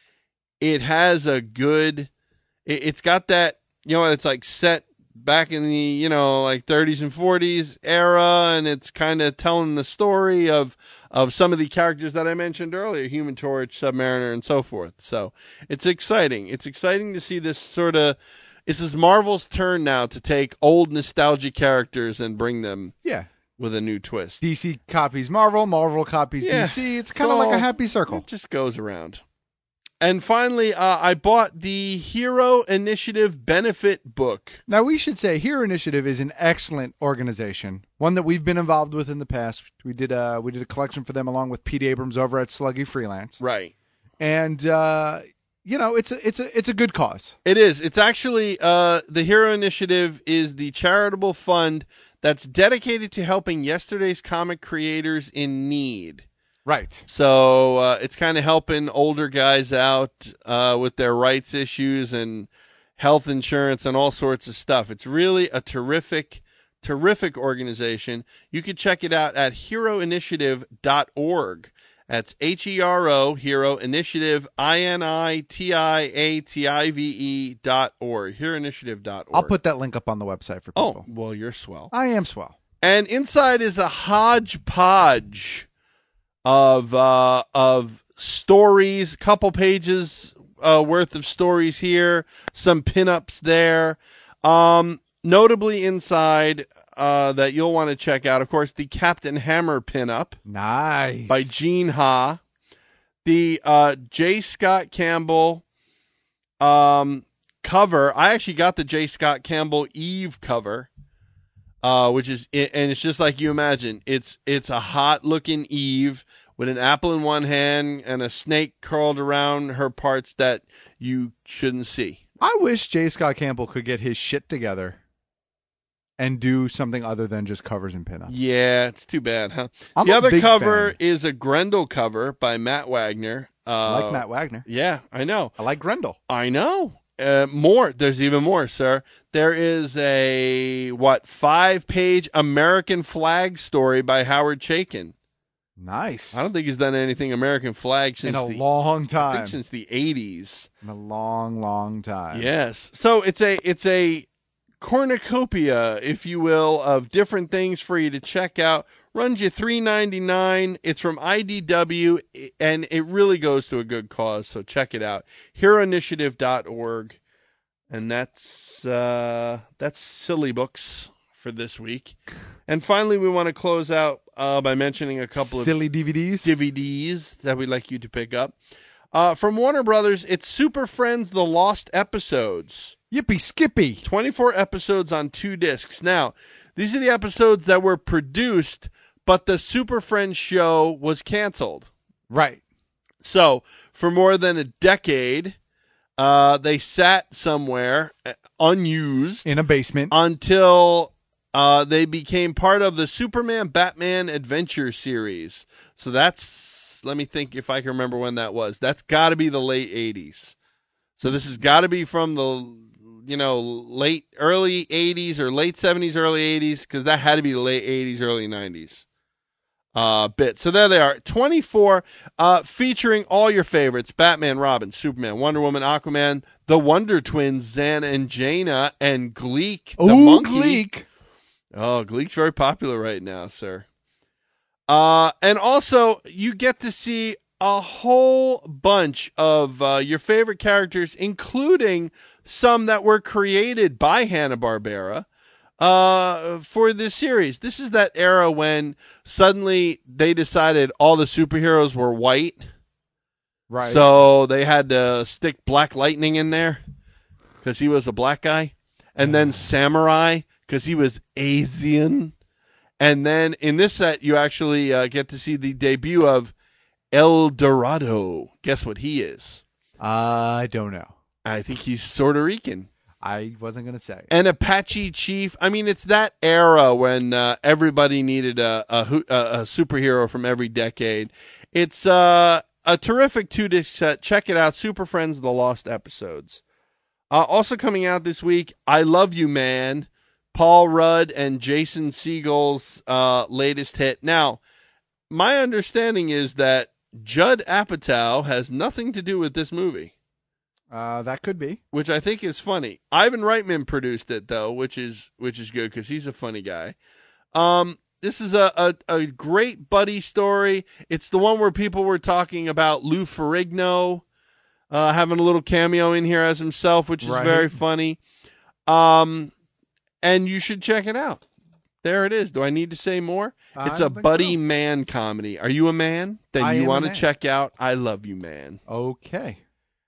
it has a good, it, it's got that, you know, it's like set back in the, you know, like thirties and forties era, and it's kind of telling the story of of some of the characters that I mentioned earlier, Human Torch, Submariner, and so forth. So it's exciting. It's exciting to see this sort of, this is Marvel's turn now to take old nostalgia characters and bring them Yeah. with a new twist. D C copies Marvel, Marvel copies Yeah. D C. It's kind of like a happy circle. It just goes around. And finally, uh, I bought the Hero Initiative benefit book. Now, we should say Hero Initiative is an excellent organization, one that we've been involved with in the past. We did a, we did a collection for them along with Pete Abrams over at Sluggy Freelance. Right. And, uh, you know, it's a, it's a, it's a good cause. It is. It's actually, uh, the Hero Initiative is the charitable fund that's dedicated to helping yesterday's comic creators in need. Right. So uh, it's kind of helping older guys out uh, with their rights issues and health insurance and all sorts of stuff. It's really a terrific, terrific organization. You can check it out at hero initiative dot org. That's H E R O, Hero Initiative, I N I T I A T I V E dot org, hero initiative dot org. I'll put that link up on the website for people. Oh, well, you're swell. I am swell. And inside is a hodgepodge of uh, of stories, couple pages uh, worth of stories here, some pinups there. Um, notably inside uh, that you'll want to check out, of course, the Captain Hammer pinup. Nice. By Gene Ha. The uh, J. Scott Campbell um, cover. I actually got the J. Scott Campbell Eve cover. Uh, which is, and it's just like you imagine. It's it's a hot looking Eve with an apple in one hand and a snake curled around her parts that you shouldn't see. I wish J. Scott Campbell could get his shit together and do something other than just covers and pinups. Yeah, it's too bad, huh? I'm the a other big cover fan. is a Grendel cover by Matt Wagner. I Uh, like Matt Wagner. Yeah, I know. I like Grendel. I know. Uh, more. There's even more, sir. There is a, what, five-page American flag story by Howard Chaykin. Nice. I don't think he's done anything American flag since In a the, long I time. think since the eighties. In a long, long time. Yes. So it's a it's a cornucopia, if you will, of different things for you to check out. Runs you three ninety-nine. It's from I D W, and it really goes to a good cause. So check it out. hero initiative dot org, and that's uh, that's silly books for this week. And finally, we want to close out uh, by mentioning a couple Silly of D V Ds. D V Ds that we'd like you to pick up. Uh, from Warner Brothers, it's Super Friends: The Lost Episodes. Yippee Skippy. twenty-four episodes on two discs. Now, these are the episodes that were produced, but the Super Friends show was canceled. Right. So, for more than a decade, uh, they sat somewhere, uh, unused. In a basement. Until uh, they became part of the Superman Batman Adventure series. So that's, let me think if I can remember when that was. That's got to be the late eighties. So this has got to be from the, you know, late, early eighties or late seventies, early eighties, because that had to be the late eighties, early nineties. Uh, bit. So there they are. twenty-four, uh, featuring all your favorites: Batman, Robin, Superman, Wonder Woman, Aquaman, the Wonder Twins, Zan and Jaina, and Gleek, the Ooh, monkey. Gleek. Oh, Gleek's very popular right now, sir. Uh, and also, you get to see a whole bunch of uh, your favorite characters, including some that were created by Hanna-Barbera. Uh, for this series. This is that era when suddenly they decided all the superheroes were white. Right. So they had to stick Black Lightning in there because he was a black guy. And then Samurai because he was Asian. And then in this set, you actually uh, get to see the debut of El Dorado. Guess what he is? I don't know. I think he's Puerto Rican. I wasn't going to say. An Apache chief. I mean, it's that era when uh, everybody needed a, a, a superhero from every decade. It's uh, a terrific two-disc set. Check it out. Super Friends: The Lost Episodes. Uh, also coming out this week, I Love You, Man. Paul Rudd and Jason Segel's uh, latest hit. Now, my understanding is that Judd Apatow has nothing to do with this movie. Uh, that could be. Which I think is funny. Ivan Reitman produced it, though, which is which is good because he's a funny guy. Um, this is a, a, a great buddy story. It's the one where people were talking about Lou Ferrigno uh, having a little cameo in here as himself, which is Right. very funny. Um, and you should check it out. There it is. Do I need to say more? I It's a don't think buddy so. man comedy. Are you a man? Then I you am a want to man. check out I Love You, Man. Okay.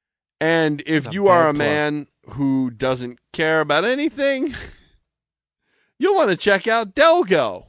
And if That's a you are bad a plug. man who doesn't care about anything, you'll want to check out Delgo.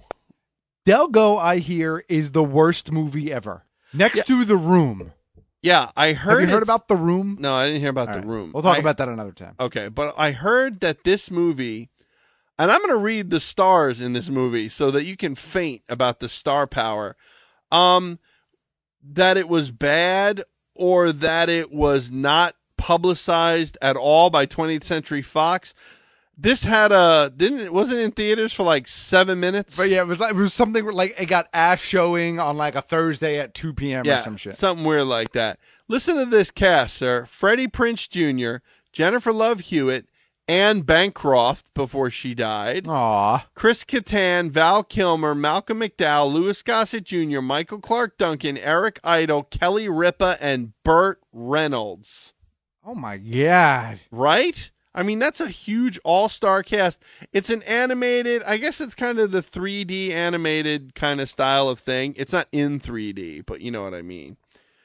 Delgo, I hear, is the worst movie ever. Next to The Room. Yeah, I heard. Have you heard it's- about The Room? No, I didn't hear about All The right. Room. We'll talk I- about that another time. Okay, but I heard that this movie, and I'm going to read the stars in this movie so that you can faint about the star power. Um, that it was bad or that it was not publicized at all by twentieth Century Fox. This had a didn't it wasn't in theaters for like seven minutes. But yeah, it was like it was something where, like it got ass showing on like a Thursday at two p.m. yeah, or some shit. something weird like that. Listen to this cast, sir: Freddie Prinze Junior, Jennifer Love Hewitt, Anne Bancroft before she died. Aw. Chris Kattan, Val Kilmer, Malcolm McDowell, Louis Gossett Junior, Michael Clark Duncan, Eric Idle, Kelly Ripa, and Burt Reynolds. Oh my god. Right? I mean, that's a huge all-star cast. It's an animated, I guess it's kind of the three D animated kind of style of thing. It's not in three D, but you know what I mean.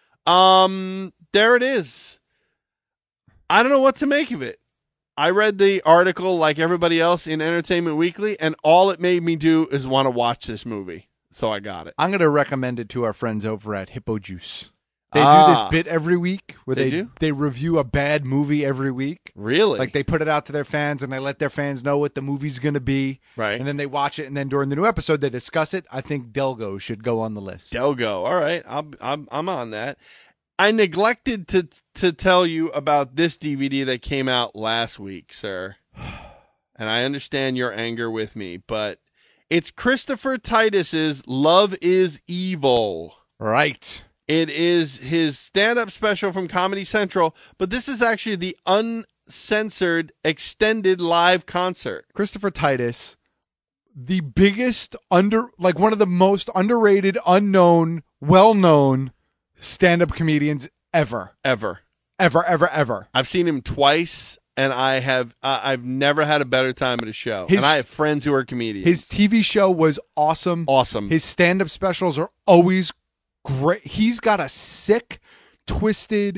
Um, there it is. I don't know what to make of it. I read the article like everybody else in Entertainment Weekly, and all it made me do is want to watch this movie. So I got it. I'm going to recommend it to our friends over at Hippo Juice. They Ah. do this bit every week where They they do? they review a bad movie every week. Really? Like they put it out to their fans and they let their fans know what the movie's going to be. Right. And then they watch it and then during the new episode they discuss it. I think Delgo should go on the list. Delgo. All right. I'm, I'm, I'm on that. I neglected to to tell you about this D V D that came out last week, sir. And I understand your anger with me, but it's Christopher Titus's Love is Evil. Right. It is his stand-up special from Comedy Central, but this is actually the uncensored, extended live concert. Christopher Titus, the biggest under, like one of the most underrated, unknown, well-known stand-up comedians ever. Ever. Ever, ever, ever. I've seen him twice, and I have uh, I've never had a better time at a show. His- and I have friends who are comedians. His T V show was awesome. Awesome. His stand-up specials are always great. He's got a sick, twisted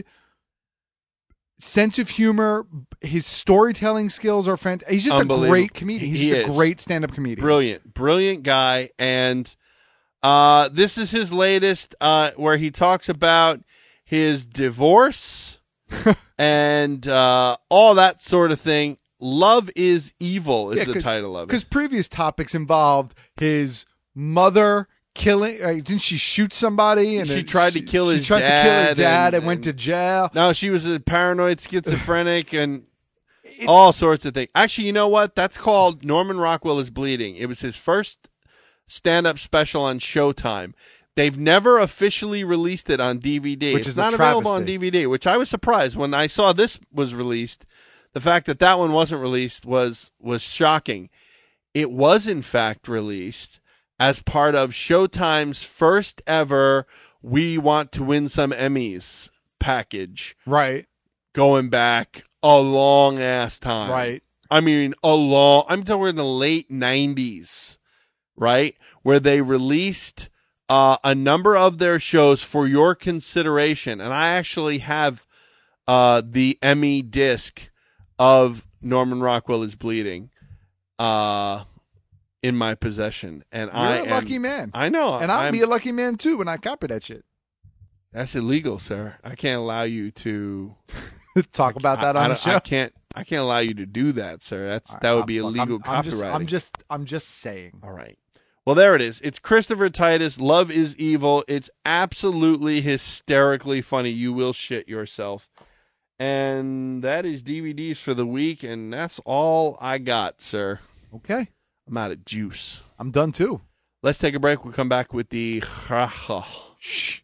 sense of humor. His storytelling skills are fantastic. He's just a great comedian. He's He just a is. great stand-up comedian. Brilliant, brilliant guy. And uh, this is his latest, uh, where he talks about his divorce and uh, all that sort of thing. Love is Evil is Yeah, the 'cause- title of it. Because previous topics involved his mother killing. Uh, didn't she shoot somebody? And She it- tried to kill she his tried to kill his dad dad and, and- went to jail. No, she was a paranoid schizophrenic and all sorts of things. Actually, you know what? That's called Norman Rockwell is Bleeding. It was his first stand-up special on Showtime. They've never officially released it on D V D. Which it's is a not available on travesty. D V D, which I was surprised when I saw this was released. The fact that that one wasn't released was was shocking. It was in fact released as part of Showtime's first ever We Want to Win Some Emmys package. Right. Going back a long ass time. Right. I mean, a long, I'm talking in the late nineties, right? Where they released uh, a number of their shows for your consideration. And I actually have uh, the Emmy disc of Norman Rockwell is Bleeding uh, in my possession. And You're I a am, lucky man. I know. And I'll I'm- be a lucky man too when I copy that shit. That's illegal, sir. I can't allow you to talk about that I, on I the don't- show. I can't. I can't allow you to do that, sir. That's All right, that would I'm- be look, illegal I'm, I'm just, copyright. I'm just, I'm just saying. All right. Well, there it is. It's Christopher Titus. Love is Evil. It's absolutely hysterically funny. You will shit yourself. And that is D V Ds for the week, and that's all I got, sir. Okay. I'm out of juice. I'm done too. Let's take a break. We'll come back with the Shh.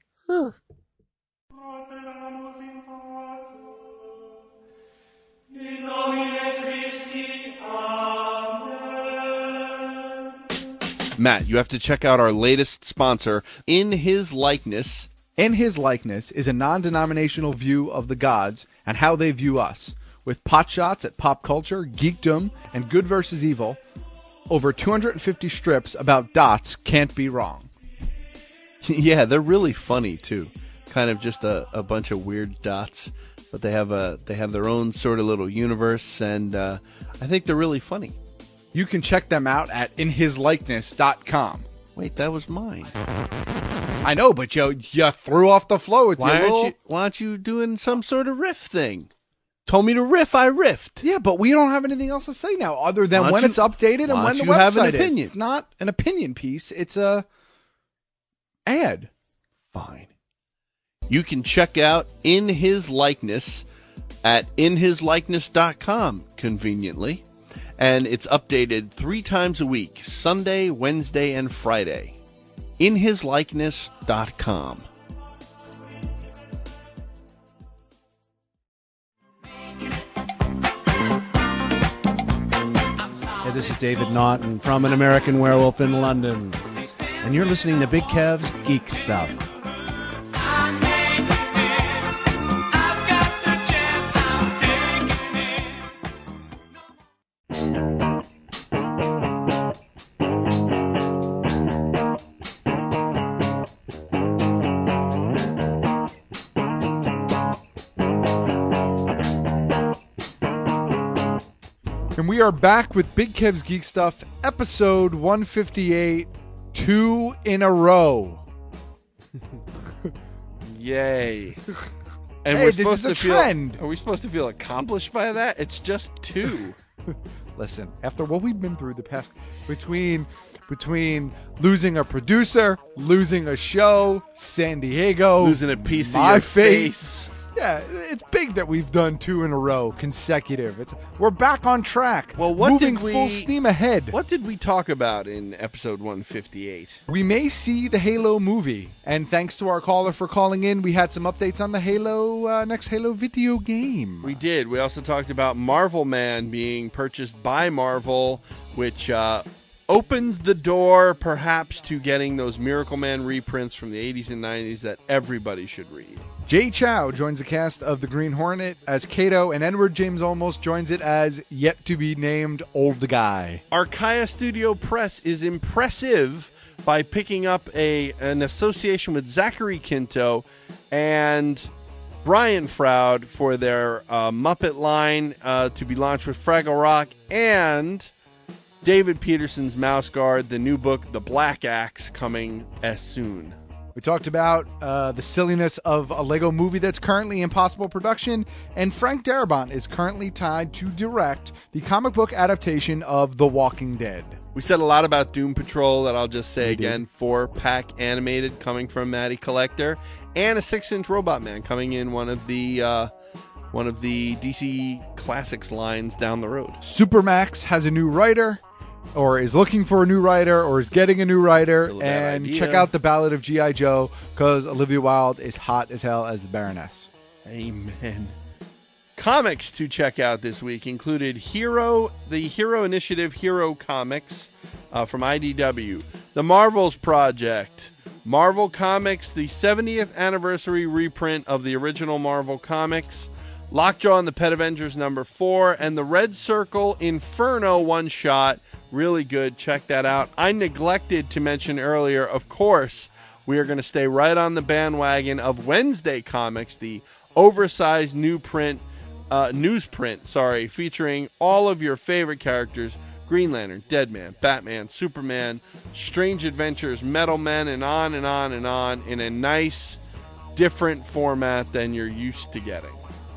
Matt, you have to check out our latest sponsor, In His Likeness. In His Likeness is a non-denominational view of the gods and how they view us. With pot shots at pop culture, geekdom, and good versus evil, over two hundred fifty strips about dots can't be wrong. Yeah, they're really funny too. Kind of just a, a bunch of weird dots, but they have a they have their own sort of little universe, and uh, I think they're really funny. You can check them out at in his likeness dot com. Wait, that was mine. I know, but you you threw off the flow with Why your aren't little... you Why aren't you doing some sort of riff thing? Told me to riff, I riffed. Yeah, but we don't have anything else to say now other than Why don't when you- it's updated and why when don't the you have an website is. opinion? It's not an opinion piece. It's a ad. Fine. You can check out In His Likeness at in his likeness dot com conveniently. And it's updated three times a week, Sunday, Wednesday, and Friday. in his likeness dot com. Hey, this is David Naughton from An American Werewolf in London. And you're listening to Big Kev's Geek Stuff. And we are back with Big Kev's Geek Stuff, episode one fifty-eight, two in a row. Yay. And Hey, we're this supposed is a to feel, trend. Are we supposed to feel accomplished by that? It's just two. Listen, after what we've been through the past, between between losing a producer, losing a show, San Diego, Losing a piece of my your fate. face. Yeah, it's big that we've done two in a row consecutive. It's we're back on track. Well, what moving did we, full steam ahead. What did we talk about in episode one fifty-eight? We may see the Halo movie, and thanks to our caller for calling in, we had some updates on the Halo uh, next Halo video game. We did. We also talked about Marvel Man being purchased by Marvel, which uh, opens the door perhaps to getting those Miracle Man reprints from the eighties and nineties that everybody should read. Jay Chow joins the cast of the Green Hornet as Kato, and Edward James Olmos joins it as yet-to-be-named Old Guy. Archaea Studio Press is impressive by picking up a an association with Zachary Quinto and Brian Froud for their uh, Muppet line uh, to be launched with Fraggle Rock, and David Peterson's Mouse Guard, the new book, The Black Axe, coming as soon. We talked about uh, the silliness of a Lego movie that's currently in possible production, and Frank Darabont is currently tied to direct the comic book adaptation of The Walking Dead. We said a lot about Doom Patrol that I'll just say We again. did. Four-pack animated coming from Matty Collector, and a six-inch Robot Man coming in one of the uh, one of the D C Classics lines down the road. Supermax has a new writer, or is looking for a new writer, or is getting a new writer, Still a bad and idea. check out The Ballad of G I. Joe, because Olivia Wilde is hot as hell as the Baroness. Amen. Comics to check out this week included Hero, the Hero Initiative Hero Comics uh, from I D W, The Marvels Project, Marvel Comics, the seventieth anniversary reprint of the original Marvel Comics, Lockjaw and the Pet Avengers number four, and the Red Circle Inferno one-shot. Really good. Check that out. I neglected to mention earlier, of course, we are going to stay right on the bandwagon of Wednesday Comics, the oversized new print, uh, newsprint, sorry, featuring all of your favorite characters: Green Lantern, Deadman, Batman, Superman, Strange Adventures, Metal Men, and on and on and on in a nice, different format than you're used to getting.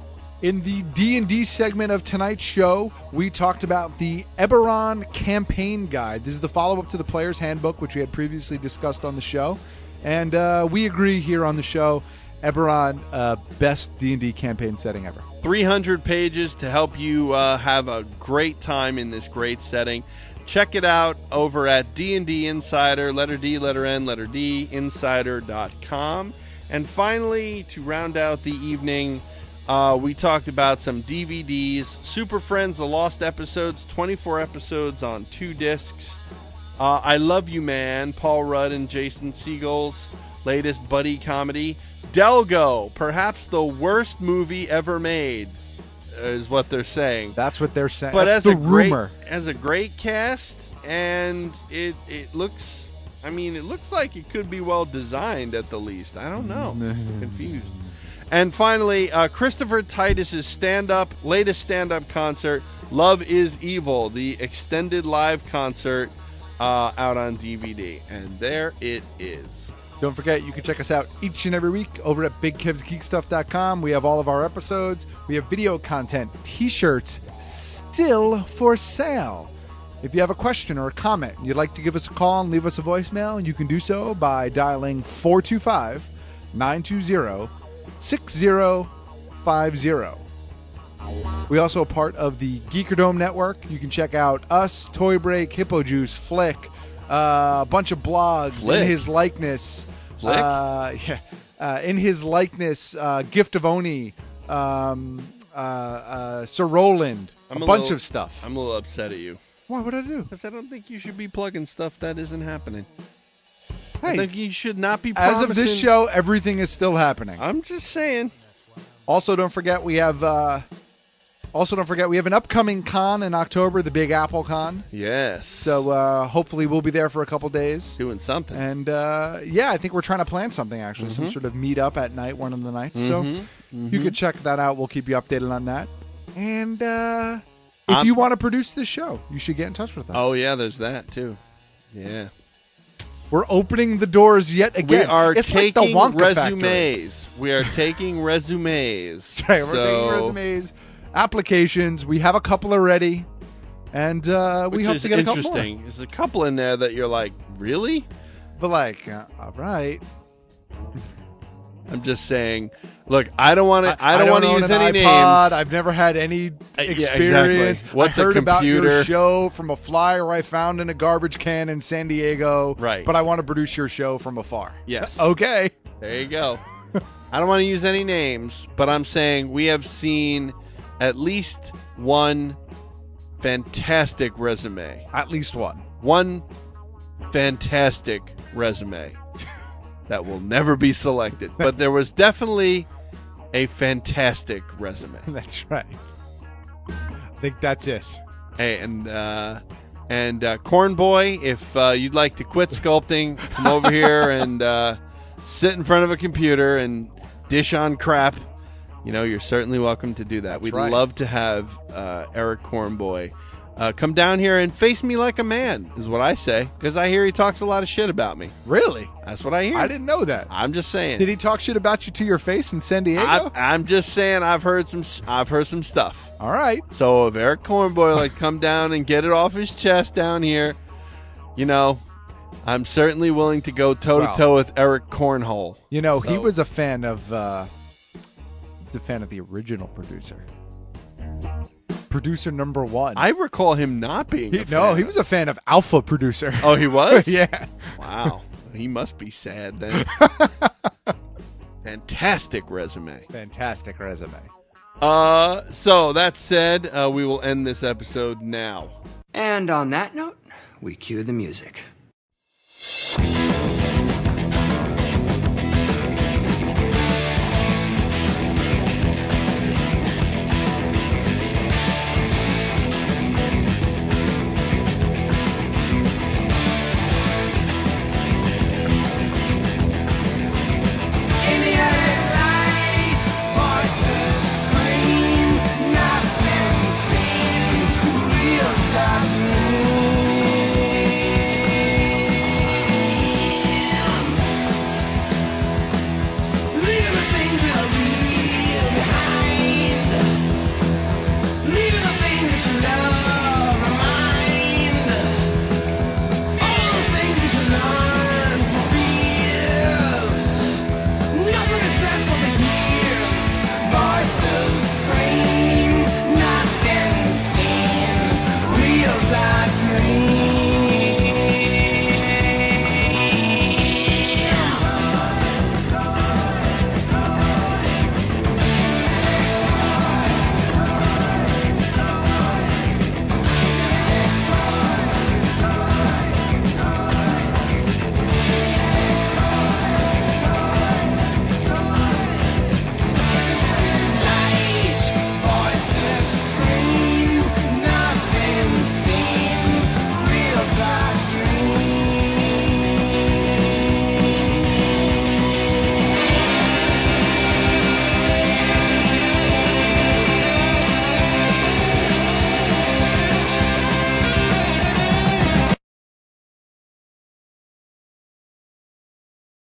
In the D and D segment of tonight's show, we talked about the Eberron Campaign Guide. This is the follow-up to the Player's Handbook, which we had previously discussed on the show. And uh, we agree here on the show, Eberron, uh, best D and D campaign setting ever. three hundred pages to help you uh, have a great time in this great setting. Check it out over at D and D Insider, letter D, letter N, letter D, insider dot com. And finally, to round out the evening, Uh, we talked about some D V Ds. Super Friends, The Lost Episodes, twenty-four episodes on two discs. Uh, I Love You Man, Paul Rudd and Jason Segel's latest buddy comedy. Delgo, perhaps the worst movie ever made, is what they're saying. That's what they're saying. But That's as the a great, rumor. as a great cast, and it it looks, I mean, it looks like it could be well designed at the least. I don't know. I'm confused. And finally, uh, Christopher Titus's stand-up, latest stand-up concert, Love is Evil, the extended live concert uh, out on D V D. And there it is. Don't forget, you can check us out each and every week over at big kevs geek stuff dot com. We have all of our episodes. We have video content, t-shirts still for sale. If you have a question or a comment and you'd like to give us a call and leave us a voicemail, you can do so by dialing four two five, nine two zero, six zero five zero. We also are part of the Geekerdome Network. You can check out us, Toy Break, Hippo Juice, Flick, uh, a bunch of blogs Flick. in his likeness. Flick? Uh, yeah, uh, in his likeness, uh, Gift of Oni, um, uh, uh, Sir Roland, I'm a, a bunch little- of stuff. I'm a little upset at you. Why? What did I do? Because I don't think you should be plugging stuff that isn't happening. Hey, I think you should not be as of this promising- show, everything is still happening. I'm just saying. Also, don't forget we have. Uh, also, don't forget we have an upcoming con in October, the Big Apple Con. Yes. So uh, hopefully we'll be there for a couple days doing something. And uh, yeah, I think we're trying to plan something actually, some Mhm. sort of meet up at night, one of the nights. So Mhm. you Mhm. could check that out. We'll keep you updated on that. And uh, if I'm- you want to produce this show, you should get in touch with us. Oh, yeah, there's that, too. Yeah. We're opening the doors yet again. We are it's taking like the Wonka Factory. resumes. We are taking resumes. Right, we're So- taking resumes, applications. We have a couple already, And uh, we Which hope is to get a couple more. interesting. There's a couple in there that you're like, really? But like, uh, all right. I'm just saying. Look, I don't want to. I, I don't don't want to own use an any iPod. names. I've never had any yeah, experience. exactly. What's I a heard about your computer? show from a flyer I found in a garbage can in San Diego. Right. But I want to produce your show from afar. Yes. Okay. There you go. I don't want to use any names, but I'm saying we have seen at least one fantastic resume. At least one. One fantastic resume that will never be selected. But there was definitely a fantastic resume. That's right. I think that's it. Hey, and uh, and uh, Corn Boy, if uh, you'd like to quit sculpting, come over here and uh, sit in front of a computer and dish on crap. You know, you're certainly welcome to do that. That's We'd right. love to have uh, Eric Cornboy uh, come down here and face me like a man, is what I say, because I hear he talks a lot of shit about me. Really? That's what I hear. I didn't know that. I'm just saying. Did he talk shit about you to your face in San Diego? I, I'm just saying. I've heard some. I've heard some stuff. All right. So if Eric Cornboy like come down and get it off his chest down here, you know, I'm certainly willing to go toe to toe with Eric Cornhole. You know, he So- was a fan of. Uh, he was a fan of the original producer. Producer number one. I recall him not being. He, a fan. no, he was a fan of Alpha Producer. Oh, he was? Yeah. Wow. He must be sad then. Fantastic resume. Fantastic resume. Uh, so that said, uh, we will end this episode now. And on that note, we cue the music.